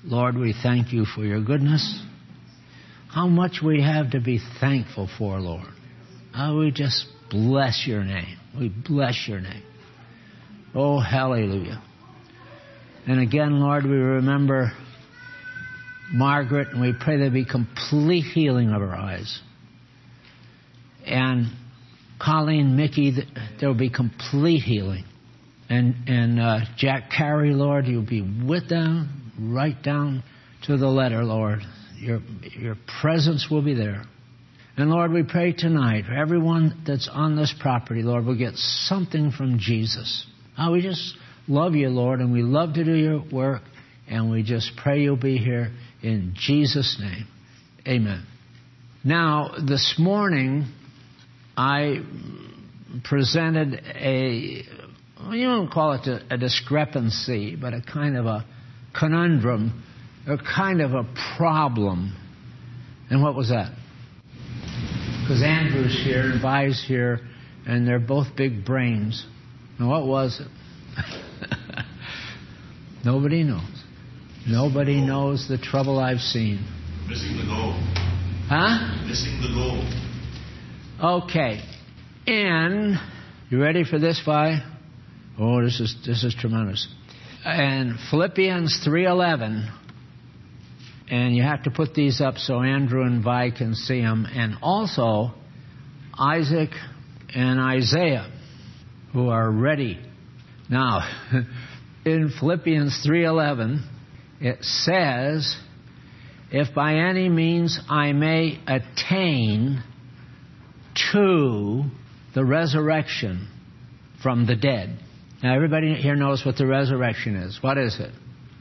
Lord, we thank you for your goodness. How much we have to be thankful for, Lord. Oh, we just bless your name. We bless your name. Oh, hallelujah. And again, Lord, we remember Margaret, and we pray there be complete healing of her eyes. And Colleen, Mickey, there will be complete healing. And Jack Carey, Lord, you'll be with them, right down to the letter, Lord. Your presence will be there. And Lord, we pray tonight for everyone that's on this property, Lord, will get something from Jesus. Oh, we just love you, Lord, and we love to do your work, and we just pray you'll be here in Jesus' name. Amen. Now, this morning, I presented you don't call it a discrepancy, but a kind of a conundrum, a kind of a problem. And what was that? Because Andrew's here and Vi's here, and they're both big brains. And what was it? Nobody knows. Nobody knows the trouble I've seen. Missing the goal. Huh? Missing the goal. Okay. And you ready for this, Vi? Oh, this is tremendous. And Philippians 3:11. And you have to put these up so Andrew and Vi can see them. And also Isaac and Isaiah, who are ready. Now, in Philippians 3:11, it says, if by any means I may attain to the resurrection from the dead. Now, everybody here knows what the resurrection is. What is it?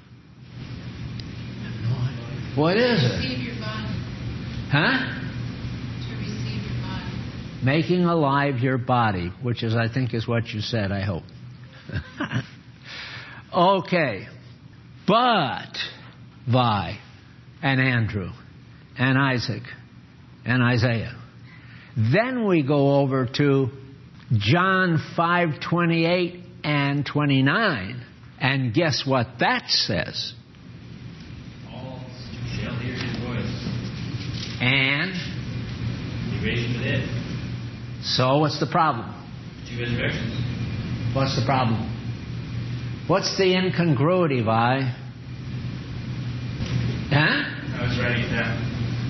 What is it? Receive your body. Huh? To receive your body. Making alive your body, which is, I think, is what you said, I hope. Okay. But Vi and Andrew and Isaac and Isaiah. Then we go over to John 5:28 and 29. And guess what that says? All shall hear his voice. And? He raised from the dead. So what's the problem? 2 resurrections. What's the problem? What's the incongruity, Vi? Huh? I was writing it down.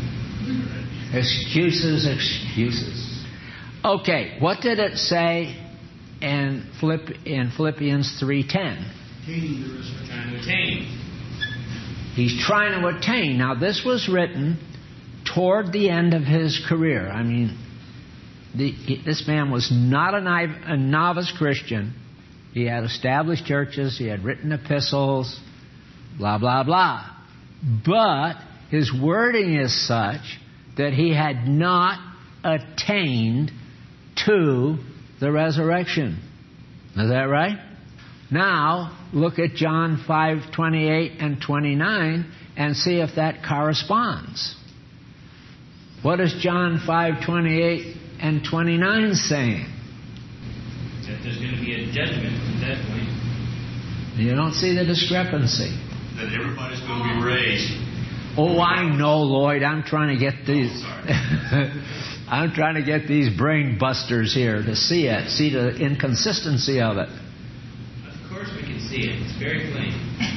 Excuses. Okay, what did it say in Philippians 3:10? Attaining the resurrection. Trying to attain. He's trying to attain. Now, this was written toward the end of his career. I mean, this man was not a novice Christian. He had established churches. He had written epistles, blah, blah, blah. But his wording is such that he had not attained to the resurrection. Is that right? Now, look at John 5:28 and 29 and see if that corresponds. What is John 5:28 and 29 saying? That there's going to be a judgment at that point. You don't see the discrepancy. That everybody's going to be raised. Oh, I know, Lloyd. I'm trying to get these. I'm trying to get these brain busters here to see it, see the inconsistency of it. Of course we can see it. It's very plain.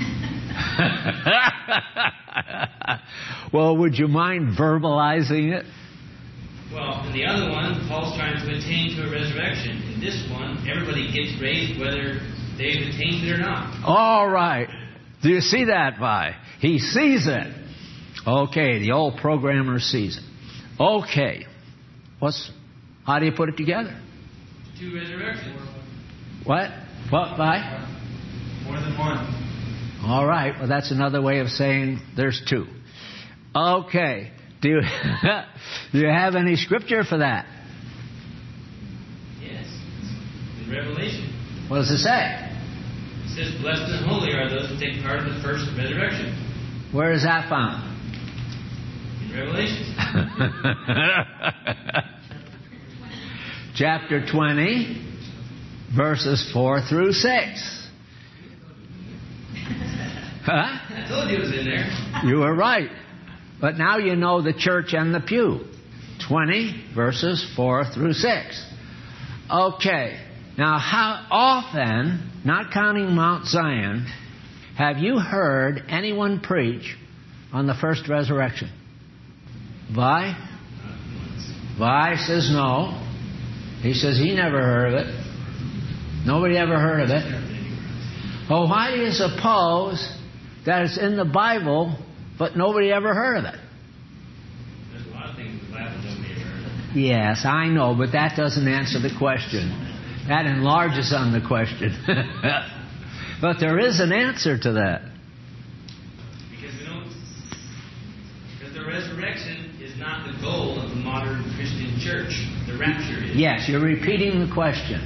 Well, would you mind verbalizing it? Well, in the other one, Paul's trying to attain to a resurrection. In this one, everybody gets raised whether they've attained it or not. All right. Do you see that, Vi? He sees it. Okay, the old programmer sees it. Okay. How do you put it together? 2 resurrections. What? What, Vi? More than one. All right. Well, that's another way of saying there's 2. Okay. Do you have any scripture for that? Yes. In Revelation. What does it say? It says, blessed and holy are those who take part in the first resurrection. Where is that found? In Revelation. Chapter 20, verses 4 through 6. Huh? I told you it was in there. You were right. But now you know the church and the pew. 20 verses 4 through 6. Okay. Now how often, not counting Mount Zion, have you heard anyone preach on the first resurrection? Vi? Vi says no. He says he never heard of it. Nobody ever heard of it. Well, why do you suppose that it's in the Bible, but nobody ever heard of it? There's a lot of things in the Bible nobody ever heard of. Yes, I know, but that doesn't answer the question. That enlarges on the question. But there is an answer to that. Because the resurrection is not the goal of the modern Christian church. The rapture is. Yes, you're repeating the question.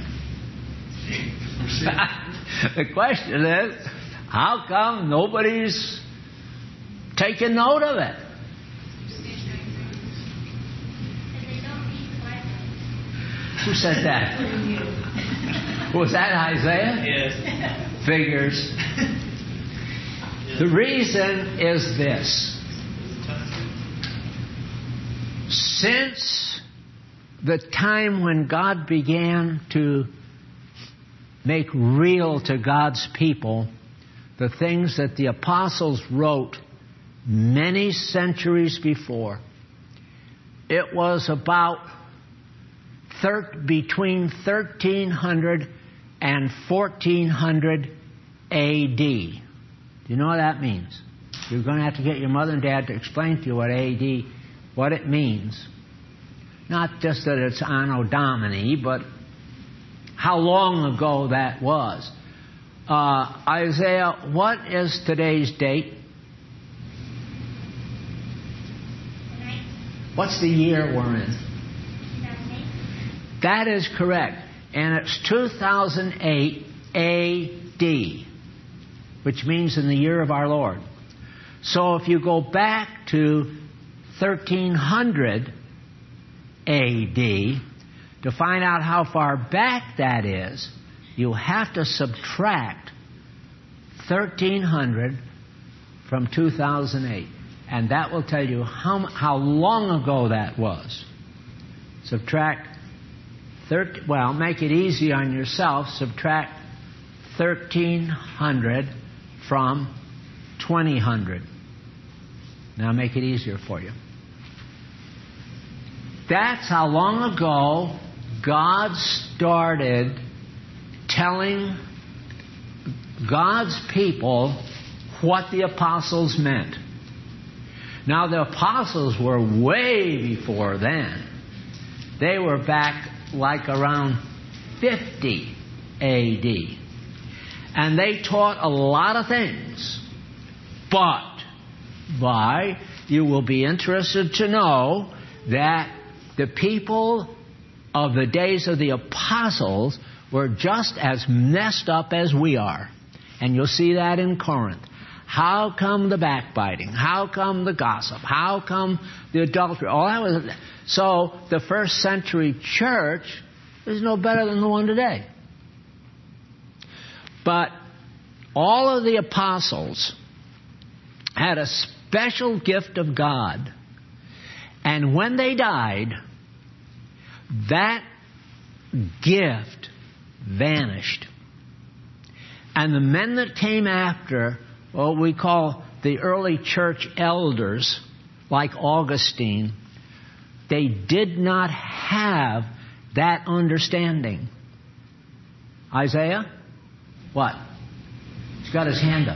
The question is, how come nobody's taking note of it? Who said that? Was that Isaiah? Yes. Figures. The reason is this. Since the time when God began to make real to God's people the things that the apostles wrote many centuries before, it was about between 1300 and 1400 A.D. Do you know what that means? You're going to have to get your mother and dad to explain to you what A.D., what it means. Not just that it's Anno Domini, but how long ago that was. Isaiah, what is today's date? What's the year we're in? 2008. That is correct. And it's 2008 A.D., which means in the year of our Lord. So if you go back to 1300 A.D., to find out how far back that is, you have to subtract 1300 from 2008. And that will tell you how long ago that was. Subtract make it easy on yourself. Subtract 1300 from 2000. Now make it easier for you. That's how long ago God started telling God's people what the apostles meant. Now the apostles were way before then. They were back like around 50 A.D. And they taught a lot of things. But, you will be interested to know that the people of the days of the apostles were just as messed up as we are. And you'll see that in Corinth. How come the backbiting? How come the gossip? How come the adultery? All that was. So the first century church is no better than the one today. But all of the apostles had a special gift of God. And when they died, that gift vanished. And the men that came after, what we call the early church elders, like Augustine, they did not have that understanding. Isaiah? What? He's got his hand up.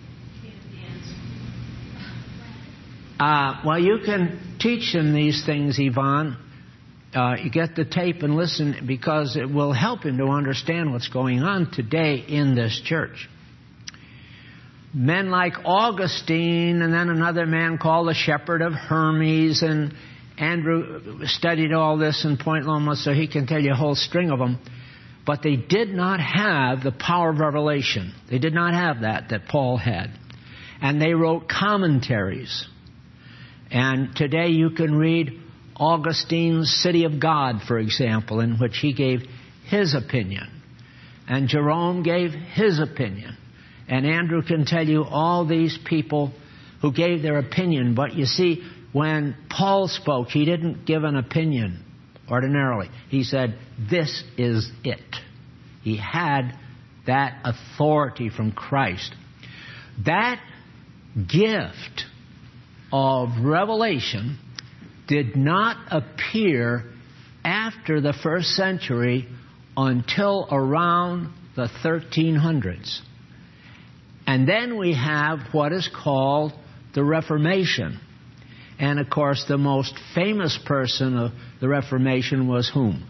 Well, you can teach him these things, Yvonne. You get the tape and listen, because it will help him to understand what's going on today in this church. Men like Augustine, and then another man called the Shepherd of Hermes, and Andrew studied all this in Point Loma, so he can tell you a whole string of them. But they did not have the power of revelation. They did not have that Paul had. And they wrote commentaries. And today you can read Augustine's City of God, for example, in which he gave his opinion. And Jerome gave his opinion. And Andrew can tell you all these people who gave their opinion. But you see, when Paul spoke, he didn't give an opinion ordinarily. He said, this is it. He had that authority from Christ. That gift of revelation did not appear after the first century until around the 1300s. And then we have what is called the Reformation. And of course, the most famous person of the Reformation was whom?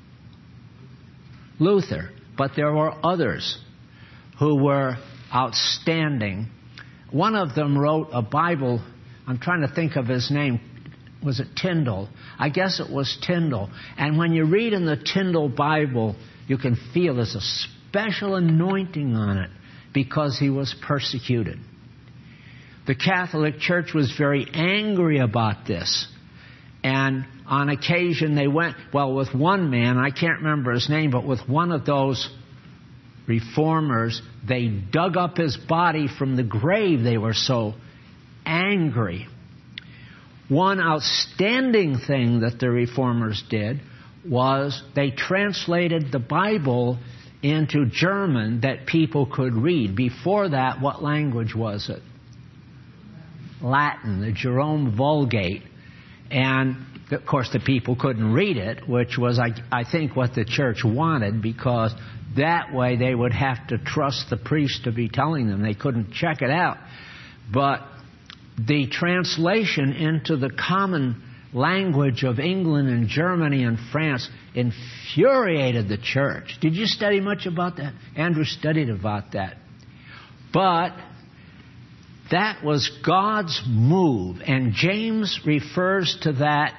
Luther. But there were others who were outstanding. One of them wrote a Bible. I'm trying to think of his name. Was it Tyndale? I guess it was Tyndale. And when you read in the Tyndale Bible, you can feel there's a special anointing on it because he was persecuted. The Catholic Church was very angry about this. And on occasion they went, with one man, I can't remember his name, but with one of those reformers, they dug up his body from the grave. They were so angry. One outstanding thing that the reformers did was they translated the Bible into German that people could read. Before that, what language was it? Latin, the Jerome Vulgate. And, of course, the people couldn't read it, which was, I think, what the church wanted, because that way they would have to trust the priest to be telling them. They couldn't check it out. But the translation into the common language of England and Germany and France infuriated the church. Did you study much about that? Andrew studied about that. But that was God's move. And James refers to that.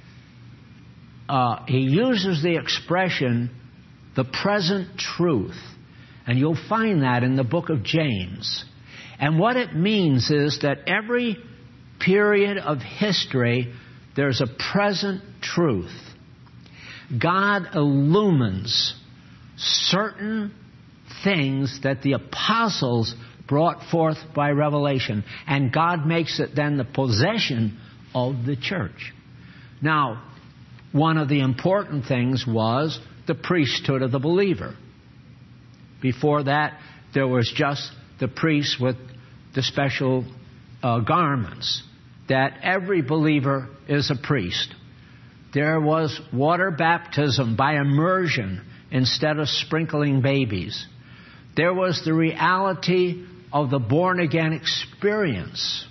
He uses the expression, the present truth. And you'll find that in the book of James. And what it means is that every period of history, there's a present truth. God illumines certain things that the apostles brought forth by revelation. And God makes it then the possession of the church. Now, one of the important things was the priesthood of the believer. Before that, there was just the priests with the special garments. That every believer is a priest. There was water baptism by immersion instead of sprinkling babies. There was the reality of the born-again experience.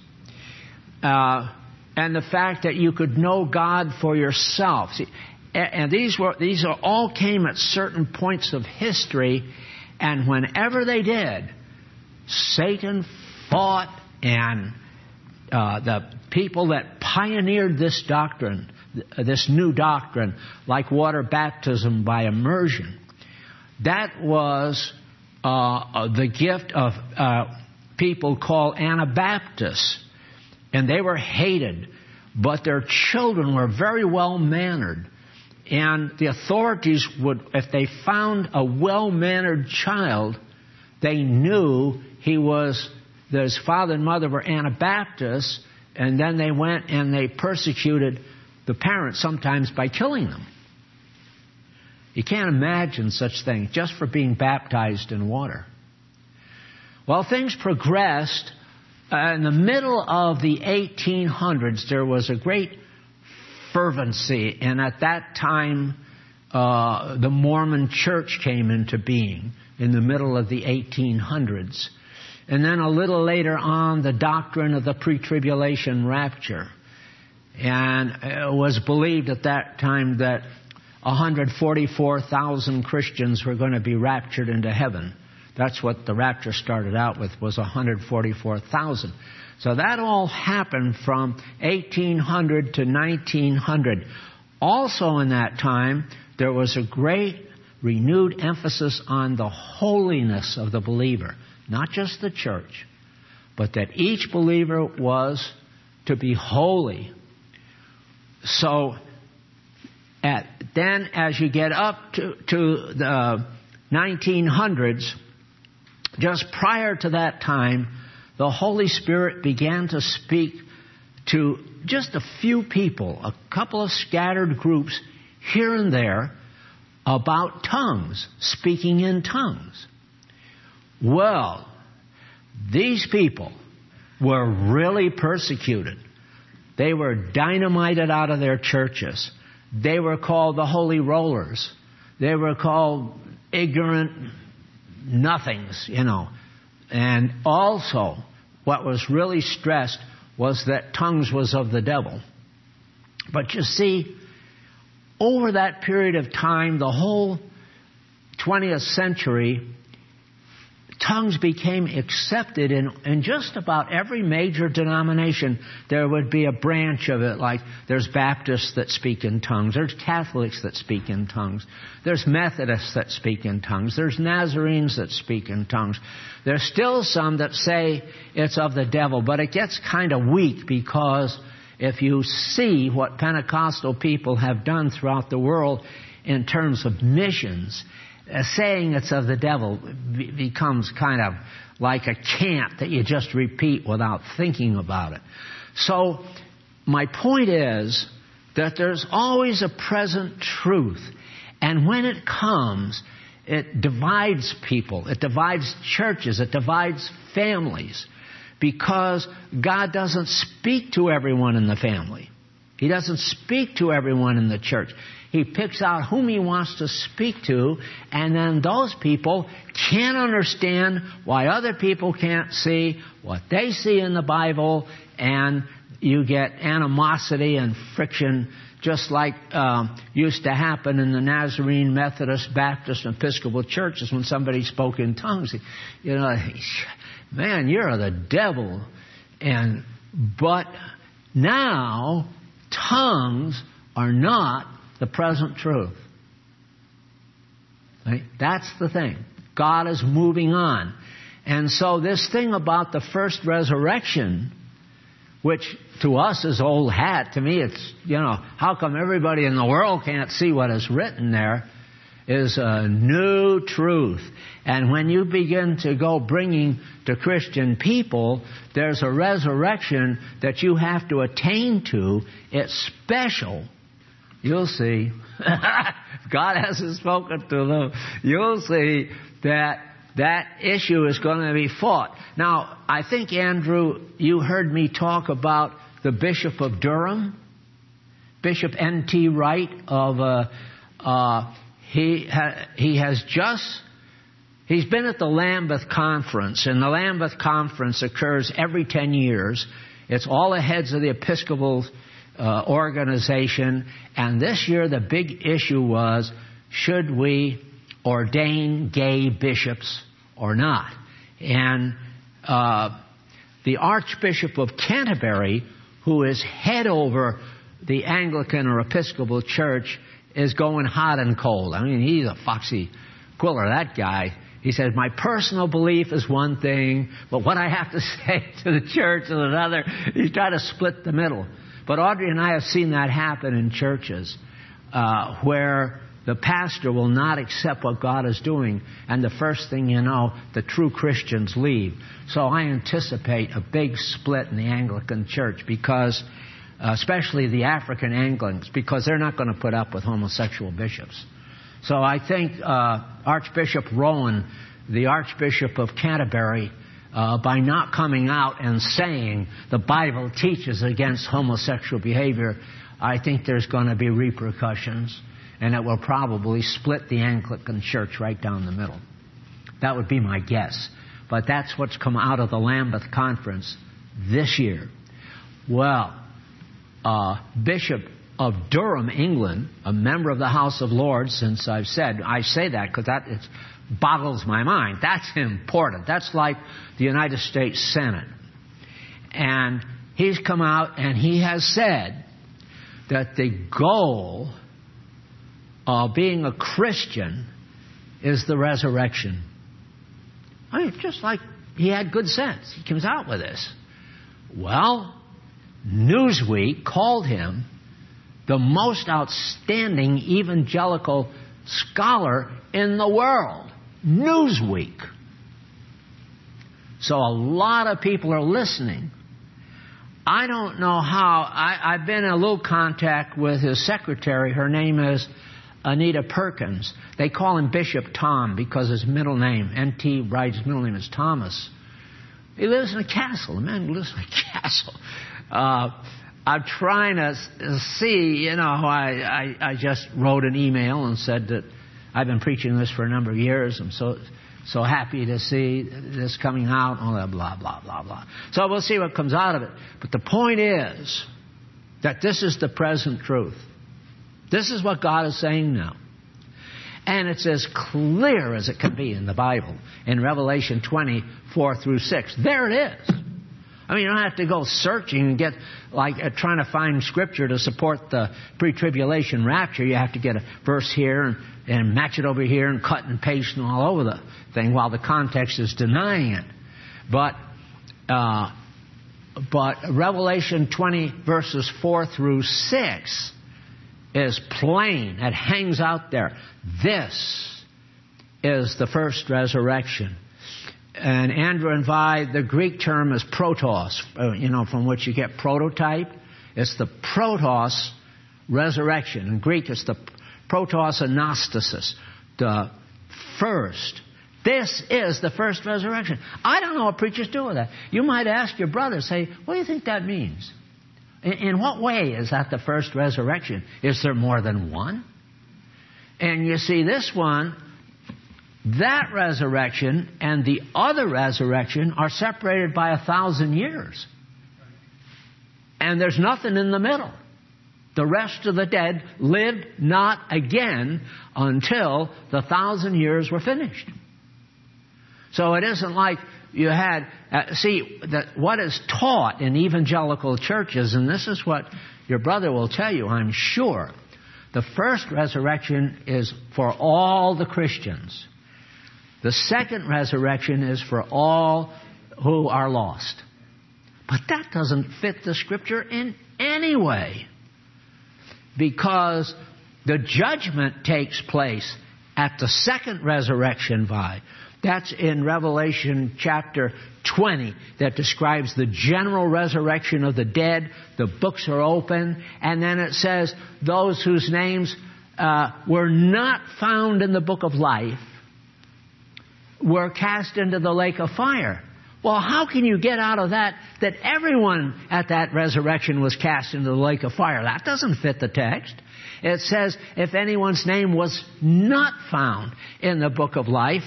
And the fact that you could know God for yourself. See, and these are all came at certain points of history, and whenever they did, Satan fought, and the people that pioneered this doctrine, this new doctrine, like water baptism by immersion, that was the gift of people called Anabaptists. And they were hated, but their children were very well-mannered. And the authorities would, if they found a well-mannered child, they knew his father and mother were Anabaptists, and then they went and they persecuted the parents, sometimes by killing them. You can't imagine such things just for being baptized in water. Well, things progressed. In the middle of the 1800s, there was a great fervency, and at that time, the Mormon Church came into being in the middle of the 1800s. And then a little later on, the doctrine of the pre-tribulation rapture. And it was believed at that time that 144,000 Christians were going to be raptured into heaven. That's what the rapture started out with, was 144,000. So that all happened from 1800 to 1900. Also in that time, there was a great renewed emphasis on the holiness of the believer. Not just the church, but that each believer was to be holy. So then as you get up to the 1900s, just prior to that time, the Holy Spirit began to speak to just a few people, a couple of scattered groups here and there, about tongues, speaking in tongues. Well, these people were really persecuted. They were dynamited out of their churches. They were called the Holy Rollers. They were called ignorant nothings, And also, what was really stressed was that tongues was of the devil. But you see, over that period of time, the whole 20th century, tongues became accepted in just about every major denomination. There would be a branch of it, like there's Baptists that speak in tongues, there's Catholics that speak in tongues, there's Methodists that speak in tongues, there's Nazarenes that speak in tongues. There's still some that say it's of the devil, but it gets kind of weak, because if you see what Pentecostal people have done throughout the world in terms of missions, saying it's of the devil becomes kind of like a chant that you just repeat without thinking about it. So my point is that there's always a present truth. And when it comes, it divides people. It divides churches. It divides families. Because God doesn't speak to everyone in the family. He doesn't speak to everyone in the church. He picks out whom He wants to speak to, and then those people can't understand why other people can't see what they see in the Bible, and you get animosity and friction, just like used to happen in the Nazarene, Methodist, Baptist, and Episcopal churches when somebody spoke in tongues. Man, you're the devil. But now, tongues are not the present truth. Right? That's the thing. God is moving on. And so this thing about the first resurrection, which to us is old hat, to me it's, how come everybody in the world can't see what is written there, is a new truth. And when you begin to go bringing to Christian people, there's a resurrection that you have to attain to. It's special. You'll see. God hasn't spoken to them. You'll see that issue is going to be fought. Now, I think, Andrew, you heard me talk about the Bishop of Durham, Bishop N.T. Wright of he's been at the Lambeth Conference, and the Lambeth Conference occurs every 10 years. It's all the heads of the Episcopal organization, and this year the big issue was, should we ordain gay bishops or not? And the Archbishop of Canterbury, who is head over the Anglican or Episcopal Church, is going hot and cold. I mean, he's a foxy quiller, that guy. He says, my personal belief is one thing, but what I have to say to the church is another. He's trying to split the middle. But Audrey and I have seen that happen in churches where the pastor will not accept what God is doing, and the first thing you know, the true Christians leave. So I anticipate a big split in the Anglican Church, because especially the African Anglicans, because they're not going to put up with homosexual bishops. So I think Archbishop Rowan, the Archbishop of Canterbury, by not coming out and saying the Bible teaches against homosexual behavior, I think there's going to be repercussions, and it will probably split the Anglican Church right down the middle. That would be my guess. But that's what's come out of the Lambeth Conference this year. Well, Bishop of Durham, England, a member of the House of Lords, since I say that because it boggles my mind. That's important. That's like the United States Senate. And he's come out and he has said that the goal of being a Christian is the resurrection. I mean, just like he had good sense. He comes out with this. Well, Newsweek called him the most outstanding evangelical scholar in the world. Newsweek. So a lot of people are listening. I don't know how. I've been in a little contact with his secretary. Her name is Anita Perkins. They call him Bishop Tom because his middle name, N.T. Wright's middle name is Thomas. He lives in a castle. The man lives in a castle. I'm trying to see, I just wrote an email and said that I've been preaching this for a number of years. I'm so happy to see this coming out, all that blah, blah, blah, blah. So we'll see what comes out of it. But the point is that this is the present truth. This is what God is saying now. And it's as clear as it can be in the Bible, in Revelation 20:4 through 6. There it is. I mean, you don't have to go searching and get, trying to find Scripture to support the pre-tribulation rapture. You have to get a verse here and match it over here and cut and paste and all over the thing while the context is denying it. But Revelation 20 verses 4 through 6 is plain. It hangs out there. This is the first resurrection. And Andrew and Vi, the Greek term is protos, from which you get prototype. It's the protos resurrection. In Greek, it's the protos anastasis, the first. This is the first resurrection. I don't know what preachers do with that. You might ask your brother, say, what do you think that means? In what way is that the first resurrection? Is there more than one? And you see, this one, that resurrection and the other resurrection are separated by 1,000 years. And there's nothing in the middle. The rest of the dead lived not again until the 1,000 years were finished. So it isn't like you had... what is taught in evangelical churches, and this is what your brother will tell you, I'm sure, the first resurrection is for all the Christians. The second resurrection is for all who are lost. But that doesn't fit the Scripture in any way. Because the judgment takes place at the second resurrection, Vi. That's in Revelation chapter 20 that describes the general resurrection of the dead. The books are open. And then it says those whose names were not found in the book of life were cast into the lake of fire. Well, how can you get out of that everyone at that resurrection was cast into the lake of fire? That doesn't fit the text. It says if anyone's name was not found in the book of life,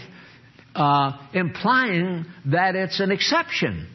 implying that it's an exception.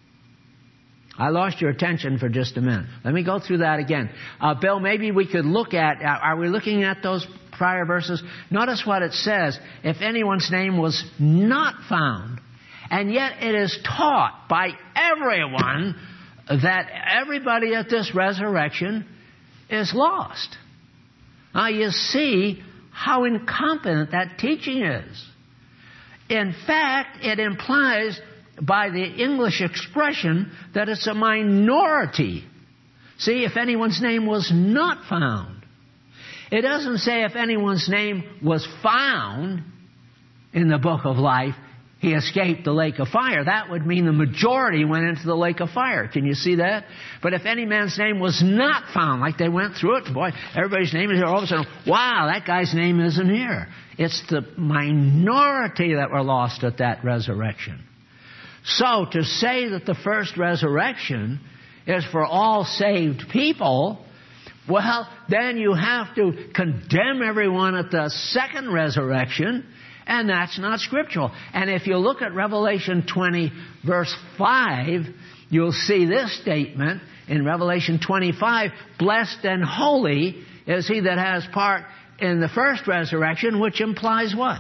I lost your attention for just a minute. Let me go through that again. Bill, maybe we could look at, are we looking at those prior verses? Notice what it says. If anyone's name was not found, and yet it is taught by everyone that everybody at this resurrection is lost. Now you see how incompetent that teaching is. In fact, it implies by the English expression that it's a minority. See, if anyone's name was not found. It doesn't say if anyone's name was found in the book of life, he escaped the lake of fire. That would mean the majority went into the lake of fire. Can you see that? But if any man's name was not found, like they went through it, boy, everybody's name is here. All of a sudden, wow, that guy's name isn't here. It's the minority that were lost at that resurrection. So to say that the first resurrection is for all saved people, well, then you have to condemn everyone at the second resurrection, and that's not scriptural. And if you look at Revelation 20, verse 5, you'll see this statement in Revelation 25, blessed and holy is he that has part in the first resurrection, which implies what?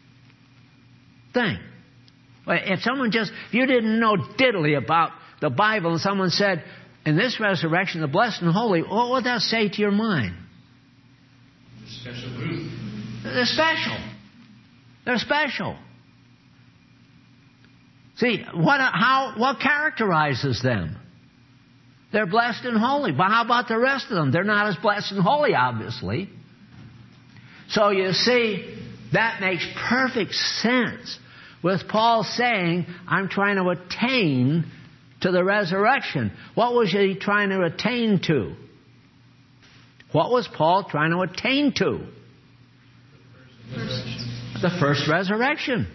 Think. If you didn't know diddly about the Bible and someone said, in this resurrection, the blessed and holy, what would that say to your mind? Special group. They're special. They're special. See, what characterizes them? They're blessed and holy. But how about the rest of them? They're not as blessed and holy, obviously. So you see, that makes perfect sense with Paul saying, I'm trying to attain to the resurrection. What was he trying to attain to? What was Paul trying to attain to? The first resurrection.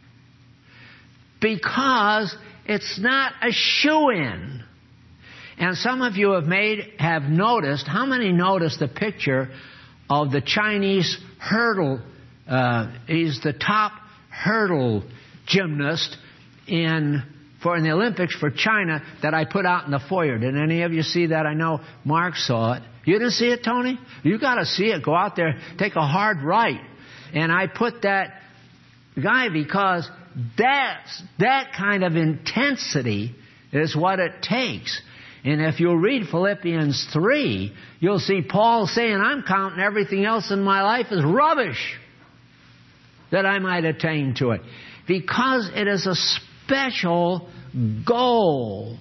Because it's not a shoo-in. And some of you have noticed, how many noticed the picture of the Chinese hurdle? He's the top hurdle gymnast in the Olympics for China that I put out in the foyer. Did any of you see that? I know Mark saw it. You didn't see it, Tony? You got to see it. Go out there, take a hard right. And I put that guy because that kind of intensity is what it takes. And if you'll read Philippians 3, you'll see Paul saying, I'm counting everything else in my life as rubbish that I might attain to it. Because it is a special goal.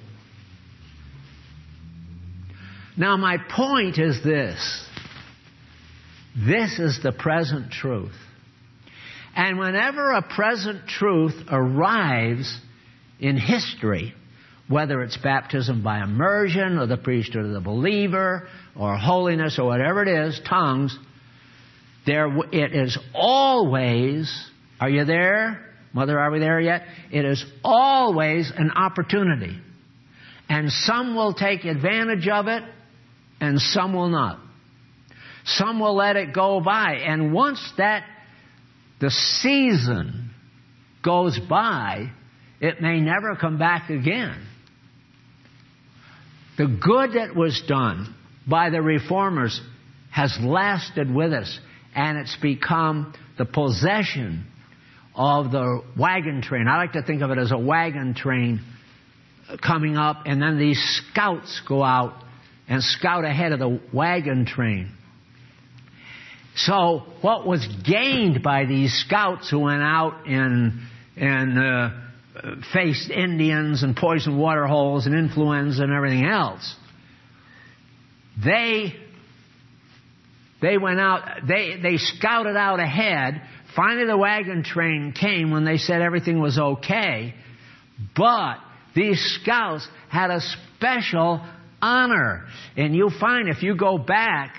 Now my point is this. This is the present truth. And whenever a present truth arrives in history, whether it's baptism by immersion or the priesthood of the believer or holiness or whatever it is, tongues, it is always, are you there? Mother, are we there yet? It is always an opportunity. And some will take advantage of it and some will not. Some will let it go by. And once the season goes by, it may never come back again. The good that was done by the reformers has lasted with us, and it's become the possession of the wagon train. I like to think of it as a wagon train coming up, and then these scouts go out and scout ahead of the wagon train. So what was gained by these scouts who went out and faced Indians and poisoned water holes and influenza and everything else, they went out, they scouted out ahead. Finally the wagon train came when they said everything was okay. But these scouts had a special honor. And you'll find if you go back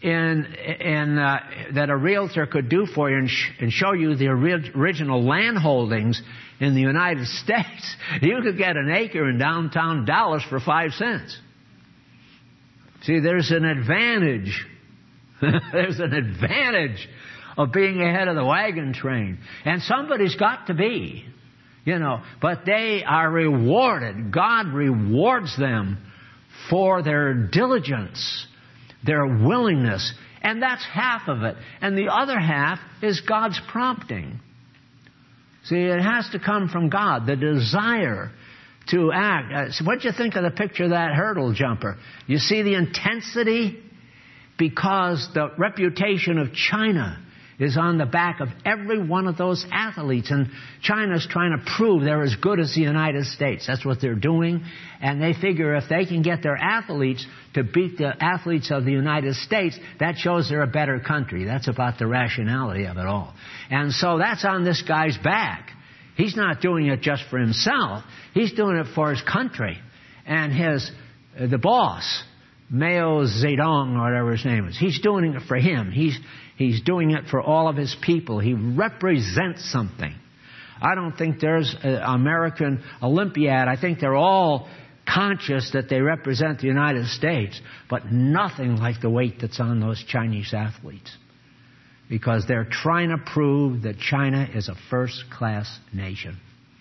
that a realtor could do for you and show you the original land holdings in the United States, you could get an acre in downtown Dallas for 5 cents. See, there's an advantage. There's an advantage of being ahead of the wagon train. And somebody's got to be, but they are rewarded. God rewards them for their diligence, their willingness. And that's half of it. And the other half is God's prompting. See, it has to come from God, the desire to act. So what do you think of the picture of that hurdle jumper? You see the intensity? Because the reputation of China is on the back of every one of those athletes. And China's trying to prove they're as good as the United States. That's what they're doing. And they figure if they can get their athletes to beat the athletes of the United States, that shows they're a better country. That's about the rationality of it all. And so that's on this guy's back. He's not doing it just for himself. He's doing it for his country. And the boss, Mao Zedong, or whatever his name is, he's doing it for him. He's doing it for all of his people. He represents something. I don't think there's an American Olympiad. I think they're all conscious that they represent the United States, but nothing like the weight that's on those Chinese athletes. Because they're trying to prove that China is a first-class nation.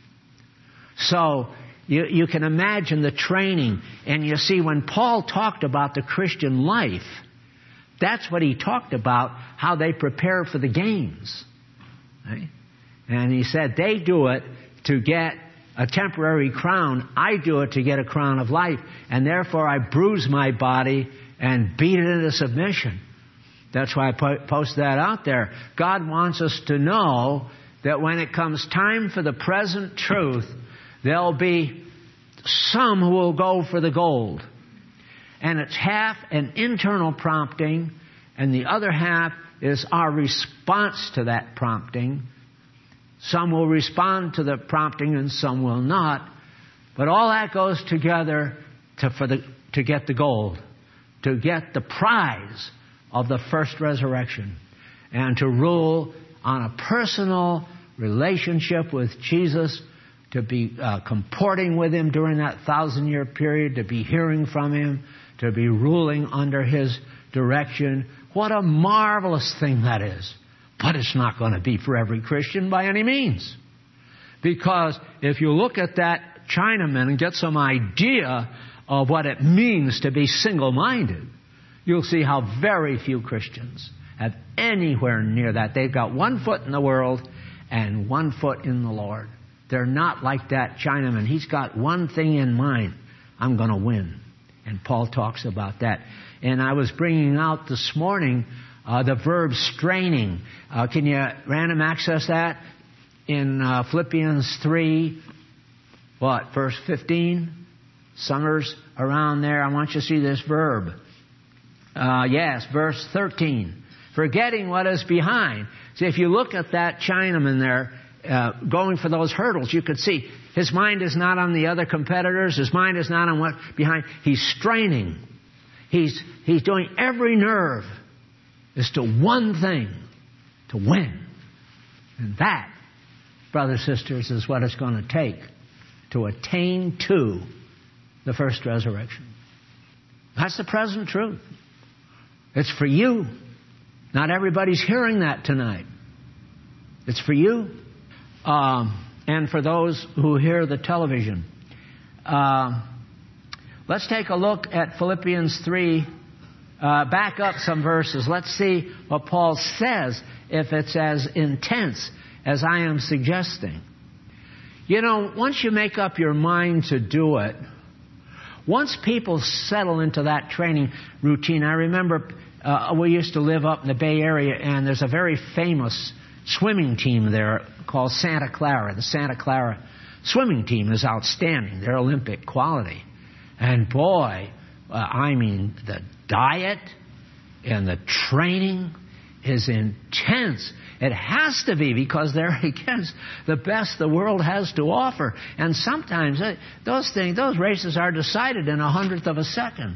So you can imagine the training. And you see, when Paul talked about the Christian life, that's what he talked about, how they prepare for the games. Right? And he said, they do it to get a temporary crown. I do it to get a crown of life. And therefore I bruise my body and beat it into submission. That's why I post that out there. God wants us to know that when it comes time for the present truth, there'll be some who will go for the gold. And it's half an internal prompting, and the other half is our response to that prompting. Some will respond to the prompting and some will not. But all that goes together to get the gold, to get the prize of the first resurrection, and to rule on a personal relationship with Jesus, to be comporting with Him during that 1,000-year period, to be hearing from Him, to be ruling under His direction. What a marvelous thing that is. But it's not going to be for every Christian by any means. Because if you look at that Chinaman and get some idea of what it means to be single-minded, you'll see how very few Christians have anywhere near that. They've got one foot in the world and one foot in the Lord. They're not like that Chinaman. He's got one thing in mind. I'm going to win. And Paul talks about that. And I was bringing out this morning the verb straining. Can you random access that? In Philippians 3, verse 15? Somewhere's around there. I want you to see this verb. Yes, verse 13. Forgetting what is behind. See, if you look at that Chinaman there, going for those hurdles, you could see his mind is not on the other competitors. His mind is not on what behind. He's straining. He's doing every nerve is to one thing, to win. And that, brothers and sisters, is what it's going to take to attain to the first resurrection. That's the present truth. It's for you. Not everybody's hearing that tonight. It's for you. And for those who hear the television. Let's take a look at Philippians 3. Back up some verses. Let's see what Paul says, if it's as intense as I am suggesting. You know, once you make up your mind to do it, once people settle into that training routine, I remember we used to live up in the Bay Area, and there's a very famous swimming team there called Santa Clara. The Santa Clara swimming team is outstanding. They're Olympic quality. And boy, the diet and the training is intense. It has to be, because they're against the best the world has to offer. And sometimes those races are decided in 1/100th of a second.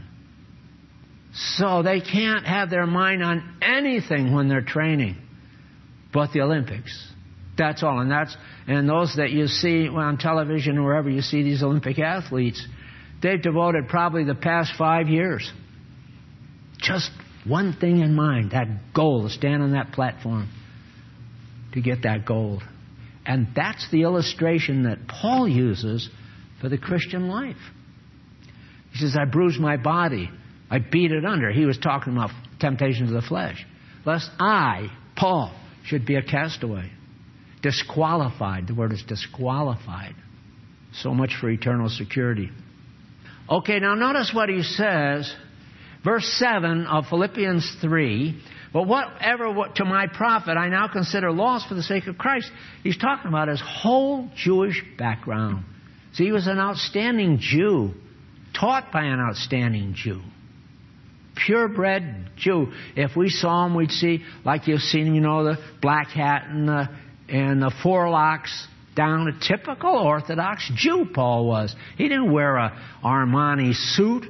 So they can't have their mind on anything when they're training but the Olympics. That's all. And those that you see on television or wherever you see these Olympic athletes, they've devoted probably the past 5 years just one thing in mind, that goal, to stand on that platform to get that gold. And that's the illustration that Paul uses for the Christian life. He says, I bruised my body. I beat it under. He was talking about temptations of the flesh. Lest I, Paul, should be a castaway. Disqualified. The word is disqualified. So much for eternal security. Okay, now notice what he says. Verse 7 of Philippians 3. But whatever to my profit I now consider loss for the sake of Christ. He's talking about his whole Jewish background. See, he was an outstanding Jew, taught by an outstanding Jew. Purebred Jew. If we saw him, we'd see, like you've seen, the black hat and the forelocks down. A typical Orthodox Jew, Paul was. He didn't wear a Armani suit.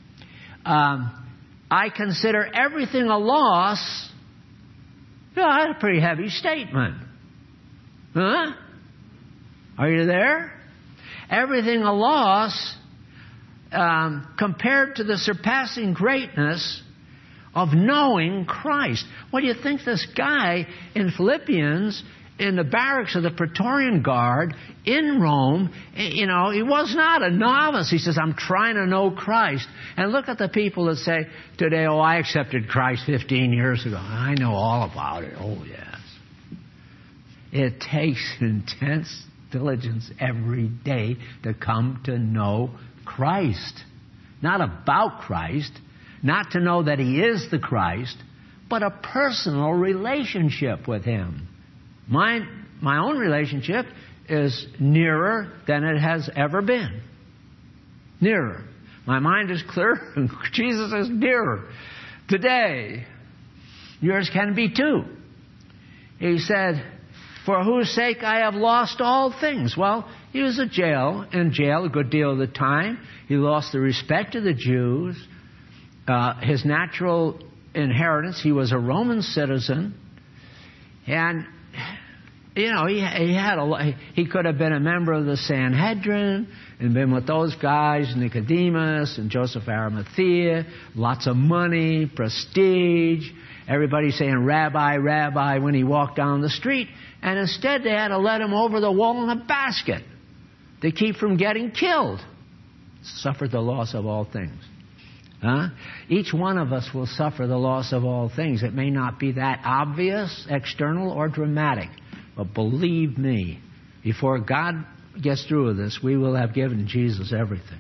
I consider everything a loss. That's a pretty heavy statement. Huh? Are you there? Everything a loss compared to the surpassing greatness of knowing Christ. What do you think this guy in Philippians, in the barracks of the Praetorian Guard in Rome, he was not a novice. He says, I'm trying to know Christ. And look at the people that say today, I accepted Christ 15 years ago. I know all about it. Oh, yes. It takes intense diligence every day to come to know Christ. Not about Christ, not to know that He is the Christ, but a personal relationship with Him. My own relationship is nearer than it has ever been. Nearer. My mind is clear, and Jesus is nearer. Today, yours can be too. He said, for whose sake I have lost all things. Well, he was in jail a good deal of the time. He lost the respect of the Jews. His natural inheritance, he was a Roman citizen. And, you know, he could have been a member of the Sanhedrin and been with those guys, Nicodemus and Joseph Arimathea, lots of money, prestige, everybody saying, Rabbi, Rabbi, when he walked down the street. And instead they had to let him over the wall in a basket to keep from getting killed. Suffered the loss of all things. Each one of us will suffer the loss of all things. It may not be that obvious, external, or dramatic. But believe me, before God gets through with this, we will have given Jesus everything.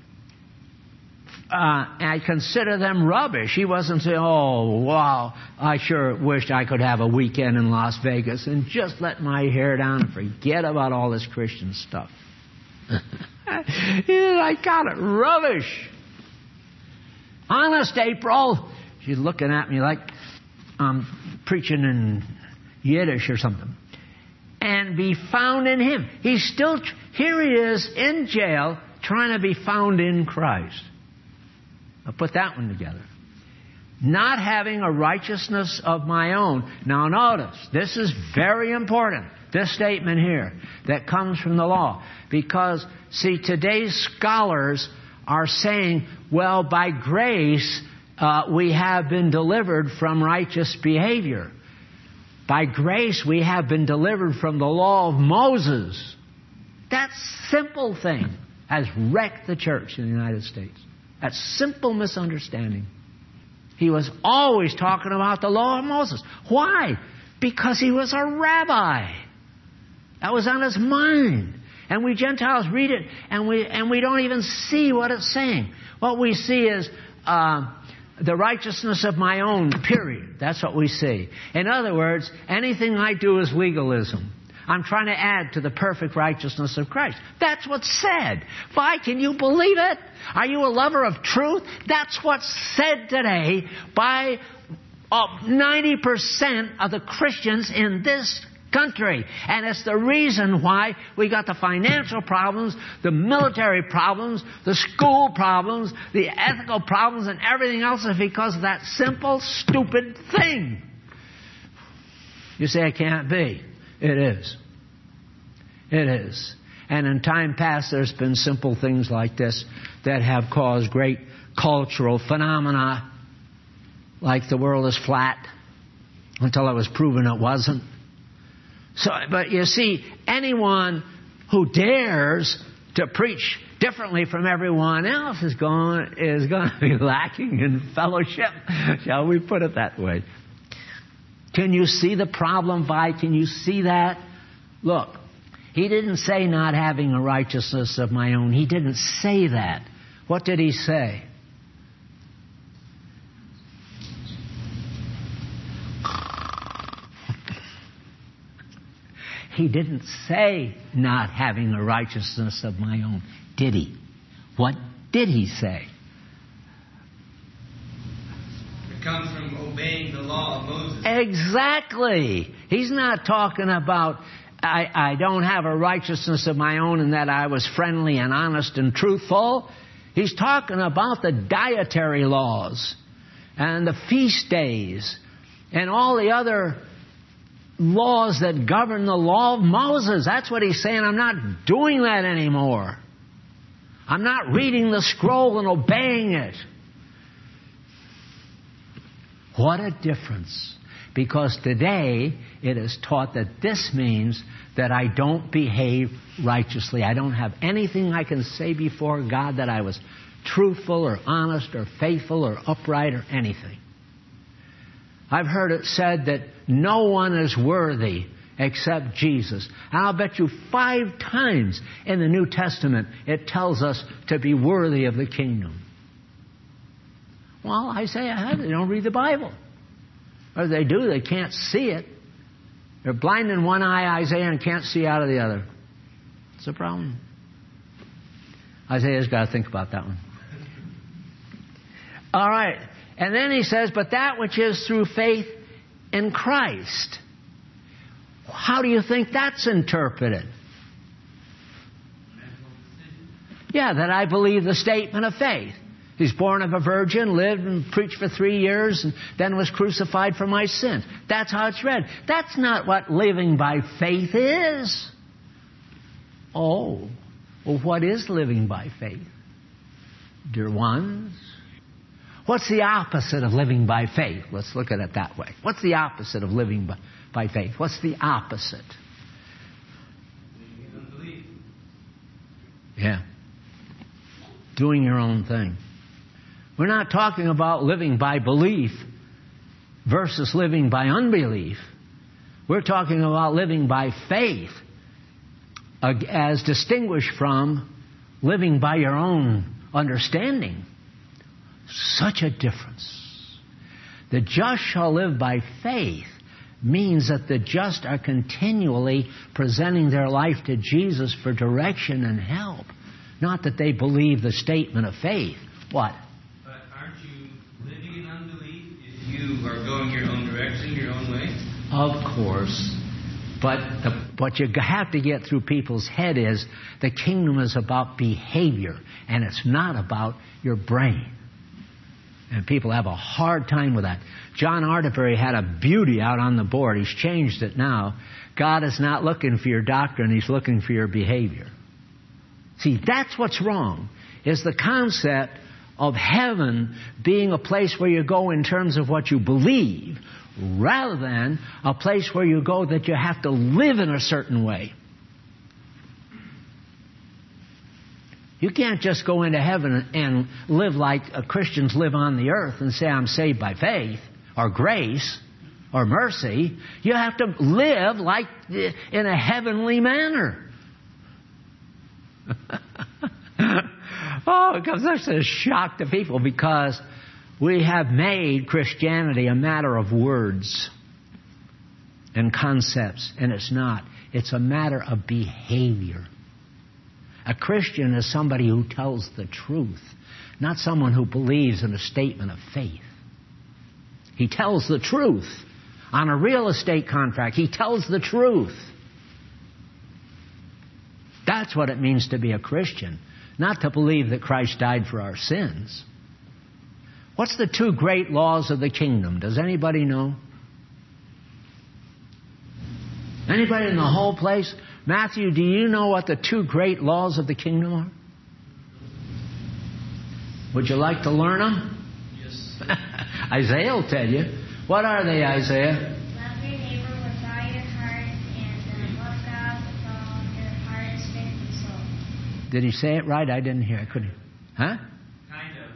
I consider them rubbish. He wasn't saying, oh, wow, I sure wished I could have a weekend in Las Vegas and just let my hair down and forget about all this Christian stuff. I got it. Rubbish. Honest, April. She's looking at me like I'm preaching in Yiddish or something. And be found in Him. He's still, here he is in jail trying to be found in Christ. I'll put that one together. Not having a righteousness of my own. Now notice, this is very important. This statement here that comes from the law. Because, see, today's scholars are saying, well, by grace, we have been delivered from righteous behavior. By grace, we have been delivered from the law of Moses. That simple thing has wrecked the church in the United States. That simple misunderstanding. He was always talking about the law of Moses. Why? Because he was a rabbi. That was on his mind. And we Gentiles read it and we don't even see what it's saying. What we see is the righteousness of my own, period. That's what we see. In other words, anything I do is legalism. I'm trying to add to the perfect righteousness of Christ. That's what's said. Why? Can you believe it? Are you a lover of truth? That's what's said today by 90% of the Christians in this country. And it's the reason why we got the financial problems, the military problems, the school problems, the ethical problems, and everything else is because of that simple, stupid thing. You say it can't be. It is. It is. And in time past, there's been simple things like this that have caused great cultural phenomena, like the world is flat, until it was proven it wasn't. So, but you see, anyone who dares to preach differently from everyone else is going to be lacking in fellowship. Shall we put it that way? Can you see the problem, Vi? Can you see that? Look, he didn't say not having a righteousness of my own. He didn't say that. What did he say? He didn't say not having a righteousness of my own, did he? What did he say? It comes from obeying the law of Moses. Exactly. He's not talking about I don't have a righteousness of my own and that I was friendly and honest and truthful. He's talking about the dietary laws and the feast days and all the other laws that govern the law of Moses. That's what he's saying. I'm not doing that anymore. I'm not reading the scroll and obeying it. What a difference. Because today it is taught that this means that I don't behave righteously. I don't have anything I can say before God that I was truthful or honest or faithful or upright or anything. I've heard it said that no one is worthy except Jesus. And I'll bet you 5 times in the New Testament it tells us to be worthy of the kingdom. Well, I say they don't read the Bible. Or if they do, they can't see it. They're blind in one eye, Isaiah, and can't see out of the other. It's a problem. Isaiah's got to think about that one. All right. And then he says, but that which is through faith in Christ. How do you think that's interpreted? Yeah, that I believe the statement of faith. He's born of a virgin, lived and preached for 3 years, and then was crucified for my sins. That's how it's read. That's not what living by faith is. Oh, well, what is living by faith? Dear ones, what's the opposite of living by faith? Let's look at it that way. What's the opposite of living by faith? What's the opposite? Yeah. Doing your own thing. We're not talking about living by belief versus living by unbelief. We're talking about living by faith as distinguished from living by your own understanding. Such a difference. The just shall live by faith means that the just are continually presenting their life to Jesus for direction and help. Not that they believe the statement of faith. What? But aren't you living in unbelief if you are going your own direction, your own way? Of course. But what you have to get through people's head is the kingdom is about behavior, and it's not about your brain. And people have a hard time with that. John Arterbury had a beauty out on the board. He's changed it now. God is not looking for your doctrine. He's looking for your behavior. See, that's what's wrong, is the concept of heaven being a place where you go in terms of what you believe, rather than a place where you go that you have to live in a certain way. You can't just go into heaven and live like Christians live on the earth and say, I'm saved by faith or grace or mercy. You have to live like in a heavenly manner. Oh, it comes such a shock to people because we have made Christianity a matter of words and concepts, and it's not. It's a matter of behavior. A Christian is somebody who tells the truth, not someone who believes in a statement of faith. He tells the truth. On a real estate contract, he tells the truth. That's what it means to be a Christian, not to believe that Christ died for our sins. What's the 2 great laws of the kingdom? Does anybody know? Anybody in the whole place? Matthew, do you know what the 2 great laws of the kingdom are? Would you like to learn them? Yes. Isaiah will tell you. What are they, Isaiah? Love your neighbor with all your heart, and love God with all your heart, strength, and soul. Did he say it right? I didn't hear. I couldn't. Huh? Kind of.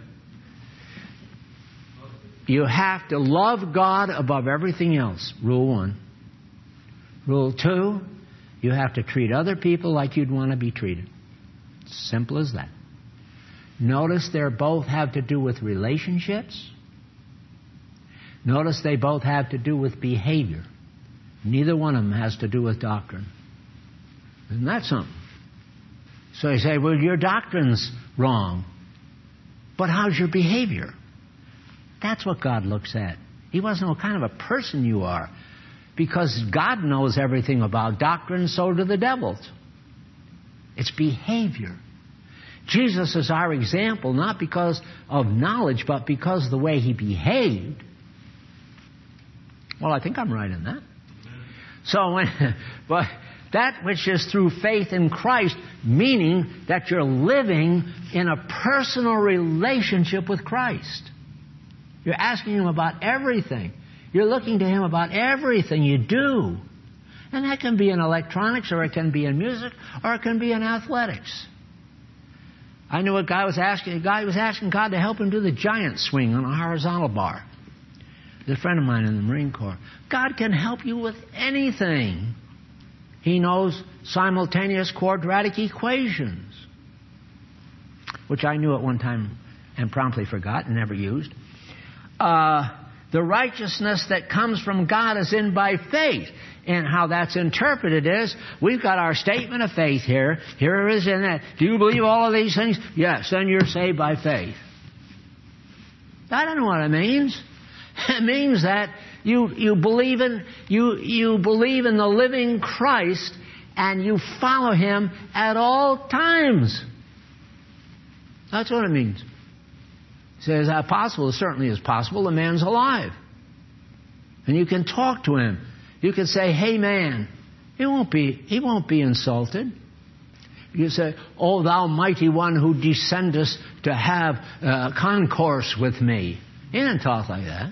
You have to love God above everything else. Rule 1. Rule 2, you have to treat other people like you'd want to be treated. Simple as that. Notice they both have to do with relationships. Notice they both have to do with behavior. Neither one of them has to do with doctrine. Isn't that something? So you say, well, your doctrine's wrong. But how's your behavior? That's what God looks at. He wants to know what kind of a person you are. Because God knows everything about doctrine, so do the devils. It's behavior. Jesus is our example, not because of knowledge, but because of the way he behaved. Well, I think I'm right in that. So, but that which is through faith in Christ, meaning that you're living in a personal relationship with Christ. You're asking him about everything. You're looking to him about everything you do. And that can be in electronics, or it can be in music, or it can be in athletics. I knew a guy was asking God to help him do the giant swing on a horizontal bar. There's a friend of mine in the Marine Corps. God can help you with anything. He knows simultaneous quadratic equations, which I knew at one time and promptly forgot and never used. The righteousness that comes from God is in by faith. And how that's interpreted is, we've got our statement of faith here. Here it is in that. Do you believe all of these things? Yes, then you're saved by faith. I don't know what it means. It means that you believe in the living Christ and you follow Him at all times. That's what it means. He says, is that possible? It certainly is possible. The man's alive. And you can talk to him. You can say, hey man, he won't be insulted. You say, oh thou mighty one who descendest to have concourse with me. He didn't talk like that.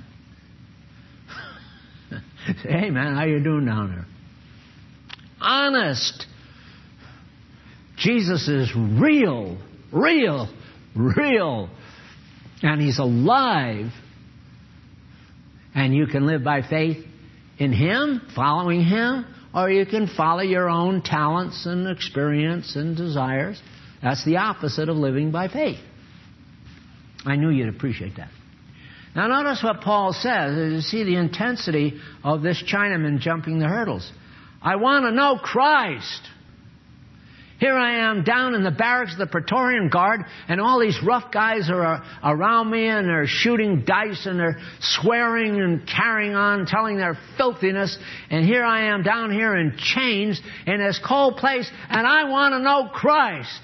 Say, hey man, how you doing down there? Honest. Jesus is real. And He's alive. And you can live by faith in Him, following Him, or you can follow your own talents and experience and desires. That's the opposite of living by faith. I knew you'd appreciate that. Now notice what Paul says. You see the intensity of this Chinaman jumping the hurdles. I want to know Christ. Here I am down in the barracks of the Praetorian Guard, and all these rough guys are around me, and they're shooting dice, and they're swearing and carrying on, telling their filthiness. And here I am down here in chains in this cold place, and I want to know Christ.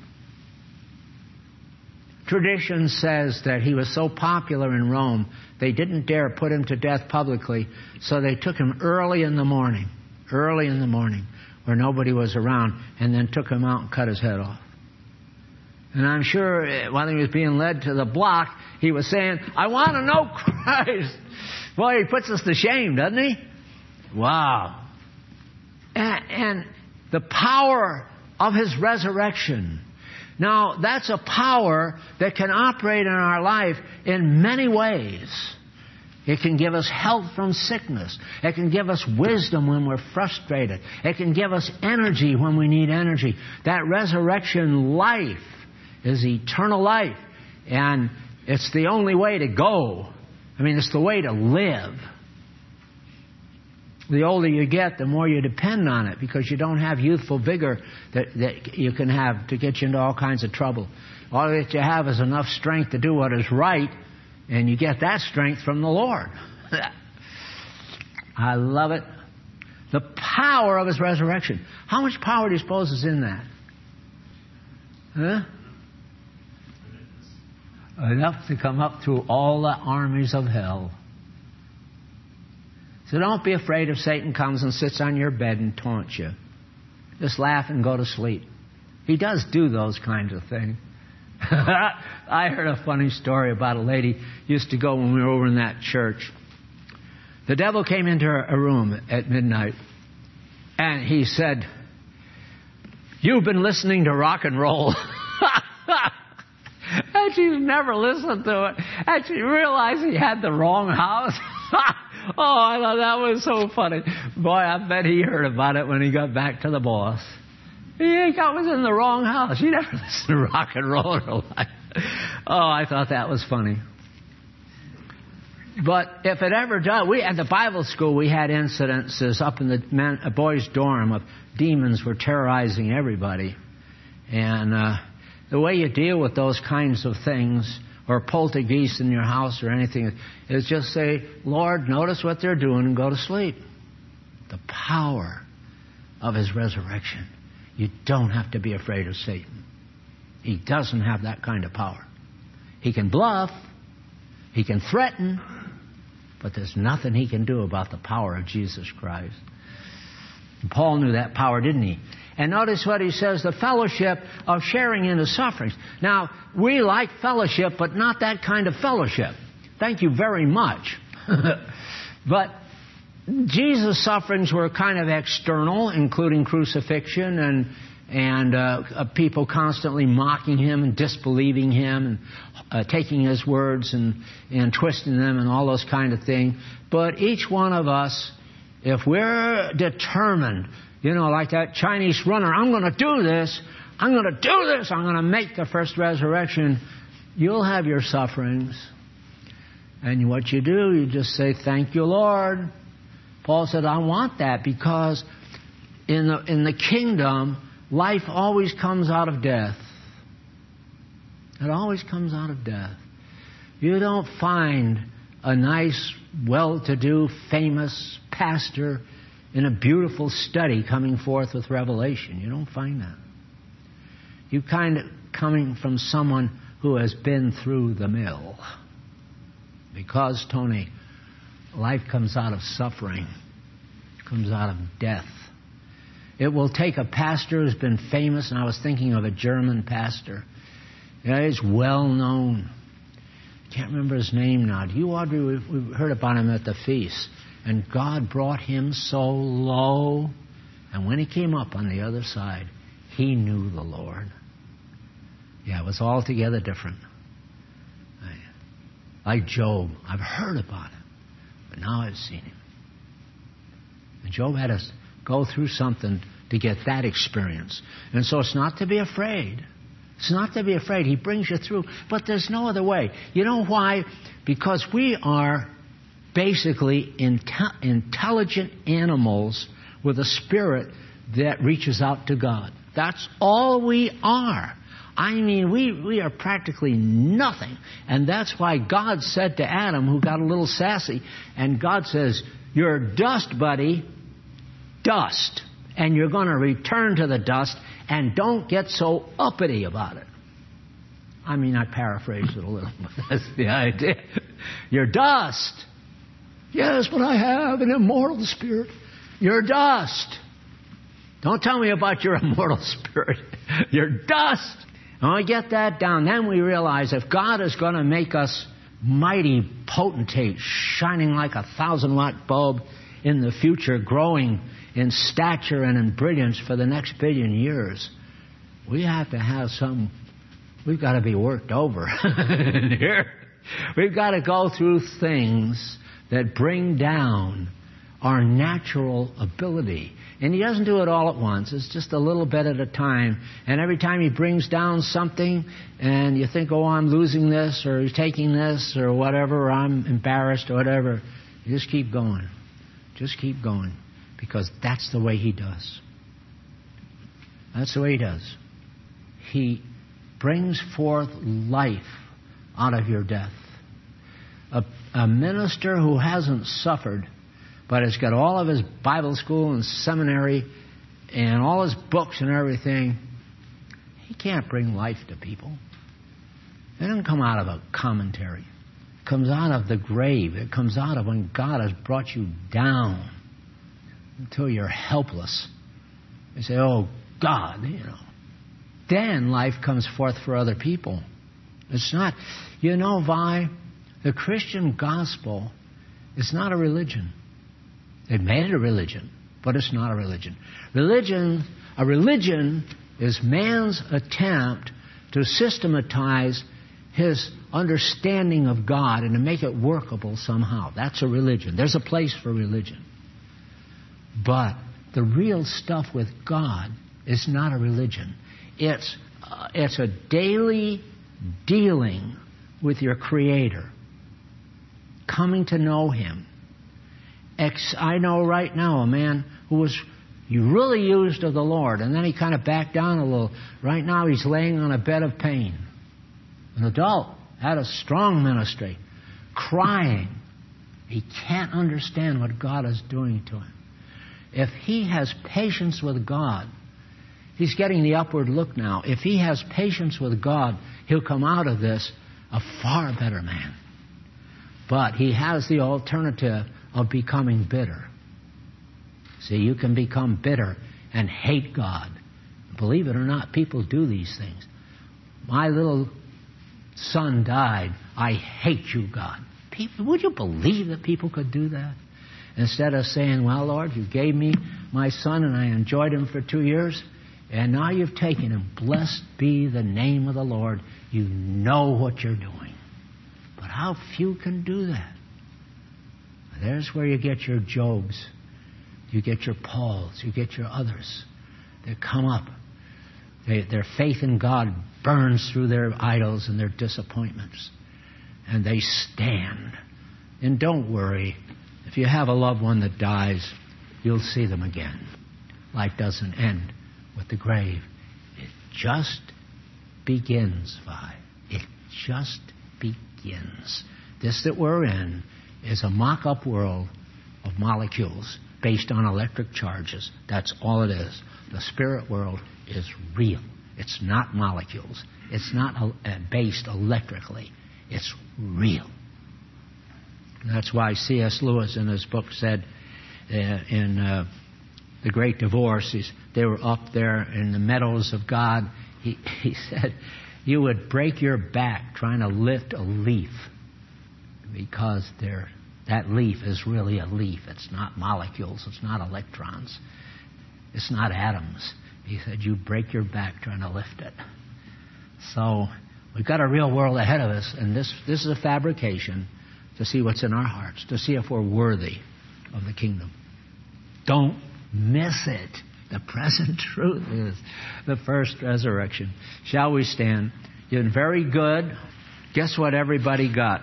Tradition says that he was so popular in Rome, they didn't dare put him to death publicly, so they took him early in the morning, where nobody was around, and then took him out and cut his head off. And I'm sure while he was being led to the block, he was saying, I want to know Christ. Boy, he puts us to shame, doesn't he? Wow. And the power of His resurrection. Now, that's a power that can operate in our life in many ways. It can give us health from sickness. It can give us wisdom when we're frustrated. It can give us energy when we need energy. That resurrection life is eternal life. And it's the only way to go. I mean, it's the way to live. The older you get, the more you depend on it, because you don't have youthful vigor that you can have to get you into all kinds of trouble. All that you have is enough strength to do what is right, and you get that strength from the Lord. I love it. The power of His resurrection. How much power do you suppose is in that? Huh? Enough to come up through all the armies of hell. So don't be afraid if Satan comes and sits on your bed and taunts you. Just laugh and go to sleep. He does do those kinds of things. I heard a funny story about a lady used to go when we were over in that church. The devil came into her room at midnight and he said, you've been listening to rock and roll. And she's never listened to it. And she realized he had the wrong house. Oh, I thought that was so funny. Boy, I bet he heard about it when he got back to the boss. He was in the wrong house. She never listened to rock and roll in her life. Oh, I thought that was funny. But if it ever does, at the Bible school we had incidences up in the boys' dorm of demons were terrorizing everybody. And the way you deal with those kinds of things, or poltergeist in your house or anything, is just say, Lord, notice what they're doing and go to sleep. The power of His resurrection. You don't have to be afraid of Satan. He doesn't have that kind of power. He can bluff. He can threaten. But there's nothing he can do about the power of Jesus Christ. And Paul knew that power, didn't he? And notice what he says, the fellowship of sharing in His sufferings. Now, we like fellowship, but not that kind of fellowship. Thank you very much. But Jesus' sufferings were kind of external, including crucifixion and people constantly mocking Him and disbelieving Him and taking His words and twisting them and all those kind of things. But each one of us, if we're determined, like that Chinese runner, I'm going to do this. I'm going to make the first resurrection. You'll have your sufferings. And what you do, you just say, thank you, Lord. Paul said, I want that because in the kingdom, life always comes out of death. It always comes out of death. You don't find a nice, well-to-do, famous pastor in a beautiful study coming forth with revelation. You don't find that. You kind of coming from someone who has been through the mill. Because, Tony, life comes out of suffering, comes out of death. It will take a pastor who's been famous, and I was thinking of a German pastor. He's well known. Can't remember his name now. You, Audrey, we heard about him at the feast. And God brought him so low. And when he came up on the other side, he knew the Lord. Yeah, it was altogether different. Like Job, I've heard about him, but now I've seen him. And Job had to go through something to get that experience. And so it's not to be afraid. It's not to be afraid. He brings you through. But there's no other way. You know why? Because we are basically intelligent animals with a spirit that reaches out to God. That's all we are. I mean, we are practically nothing. And that's why God said to Adam, who got a little sassy, and God says, "You're dust, buddy. Dust. And you're going to return to the dust, and don't get so uppity about it." I mean, I paraphrased it a little, but that's the idea. You're dust. Yes, but I have an immortal spirit. You're dust. Don't tell me about your immortal spirit. You're dust. And when we get that down, then we realize if God is going to make us mighty potentates, shining like a 1,000-watt bulb in the future, growing in stature and in brilliance for the next billion years, we have to have some, we've got to be worked over here. We've got to go through things that bring down our natural ability. And he doesn't do it all at once. It's just a little bit at a time. And every time he brings down something and you think, oh, I'm losing this, or he's taking this, or whatever, or I'm embarrassed, or whatever, you just keep going. Just keep going. Because that's the way he does. That's the way he does. He brings forth life out of your death. A minister who hasn't suffered, but has got all of his Bible school and seminary and all his books and everything, he can't bring life to people. It doesn't come out of a commentary. It comes out of the grave. It comes out of when God has brought you down until you're helpless. You say, oh, God, Then life comes forth for other people. It's not, Vi, the Christian gospel is not a religion. They've made it a religion, but it's not a religion. A religion is man's attempt to systematize his understanding of God and to make it workable somehow. That's a religion. There's a place for religion. But the real stuff with God is not a religion. It's a daily dealing with your Creator, coming to know Him. I know right now a man who was really used of the Lord, and then he kind of backed down a little. Right now he's laying on a bed of pain. An adult, had a strong ministry, crying. He can't understand what God is doing to him. If he has patience with God, he's getting the upward look now. If he has patience with God, he'll come out of this a far better man. But he has the alternative of becoming bitter. See, you can become bitter and hate God. Believe it or not, people do these things. My little son died. I hate you, God. People, would you believe that people could do that? Instead of saying, well, Lord, you gave me my son and I enjoyed him for 2 years, and now you've taken him. Blessed be the name of the Lord. You know what you're doing. But how few can do that? There's where you get your Jobs. You get your Pauls. You get your others. They come up. Their faith in God burns through their idols and their disappointments. And they stand. And don't worry. If you have a loved one that dies, you'll see them again. Life doesn't end with the grave. It just begins, Vi. It just begins. This that we're in is a mock-up world of molecules based on electric charges. That's all it is. The spirit world is real. It's not molecules. It's not based electrically. It's real. And that's why C.S. Lewis in his book said in The Great Divorce, they were up there in the meadows of God. He said, you would break your back trying to lift a leaf because that leaf is really a leaf. It's not molecules. It's not electrons. It's not atoms. He said, you break your back trying to lift it. So we've got a real world ahead of us, and this is a fabrication to see what's in our hearts, to see if we're worthy of the kingdom. Don't miss it. The present truth is the first resurrection. Shall we stand? You've been very good. Guess what everybody got?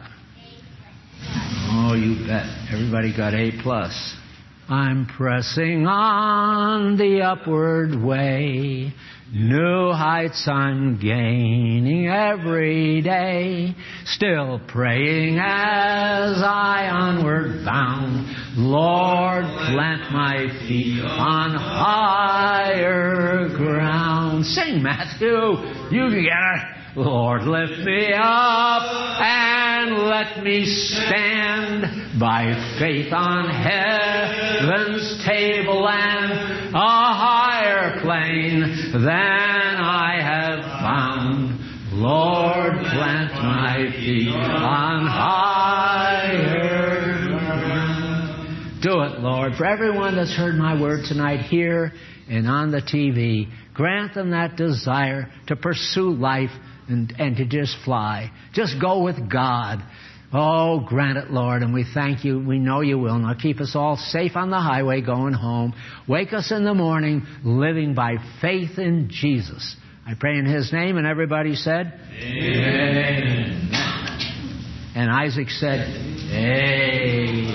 Oh, you bet. Everybody got A+. I'm pressing on the upward way. New heights I'm gaining every day. Still praying as I onward bound. Lord, plant my feet on higher ground. Sing, Matthew. You get it. Lord, lift me up and let me stand by faith on heaven's tableland, a higher plane than I have found. Lord, plant my feet on higher ground. Do it, Lord. For everyone that's heard my word tonight here and on the TV, grant them that desire to pursue life and to just fly. Just go with God. Oh, grant it, Lord, and we thank you. We know you will. Now keep us all safe on the highway going home. Wake us in the morning living by faith in Jesus. I pray in His name, and everybody said, Amen. And Isaac said, Amen.